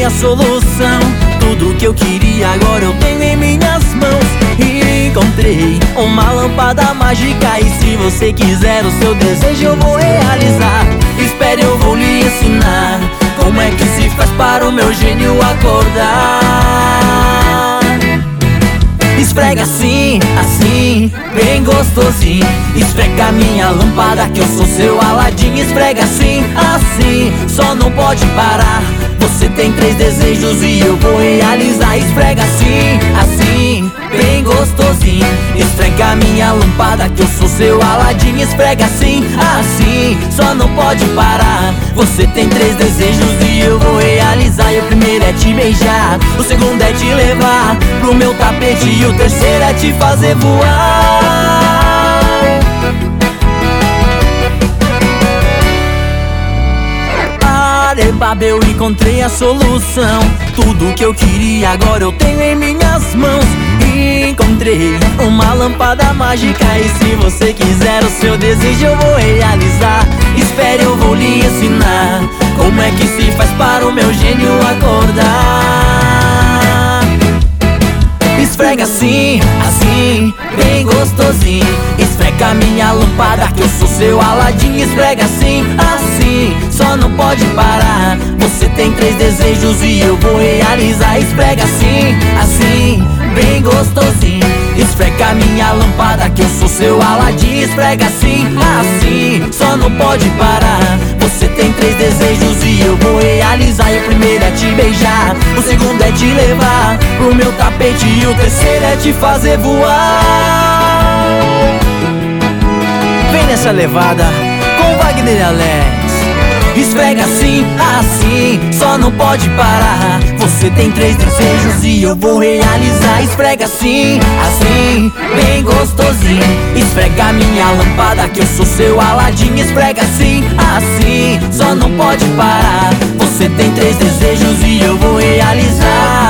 encontrei a solução. Tudo que eu queria agora eu tenho em minhas mãos. Encontrei uma lâmpada mágica, e se você quiser o seu desejo eu vou realizar. Espere, eu vou lhe ensinar como é que se faz para o meu gênio acordar. Esfrega assim, assim, bem gostosinho. Esfrega a minha lâmpada que eu sou seu Aladim. Esfrega assim, assim, só não pode parar. Você tem 3 desejos e eu vou realizar. Esfrega assim, assim, bem gostosinho. Esfrega a minha lâmpada que eu sou seu Aladim. Esfrega assim, assim, só não pode parar. Você tem 3 desejos e eu vou realizar. E o primeiro é te beijar, o segundo é te levar pro meu tapete, e o terceiro é te fazer voar. Arebaba, eu encontrei a solução. Tudo que eu queria agora eu tenho em minhas mãos. Encontrei uma lâmpada mágica, e se você quiser o seu desejo eu vou realizar. Espere, eu vou lhe ensinar como é que se faz para o meu gênio acordar. Esfrega assim, assim, bem gostosinho. Esfrega a minha lâmpada que eu sou seu Aladim. Esfrega assim, assim, só não pode parar. Você tem 3 desejos e eu vou realizar. Esfrega assim, assim, bem gostosinho. Esfrega a minha lâmpada que eu sou seu Aladim. Esfrega assim, assim, só não pode parar. Você tem 3 desejos e eu vou realizar. E o primeiro é te beijar, o segundo é te levar pro meu tapete, e o terceiro é te fazer voar. Vem nessa levada com Wagner e Alex. Esfrega assim, assim, só não pode parar. Você tem 3 desejos e eu vou realizar. Esfrega assim, assim, bem gostosinho. Esfrega a minha lâmpada que eu sou seu Aladim. Esfrega assim, assim, só não pode parar. Você tem 3 desejos e eu vou realizar.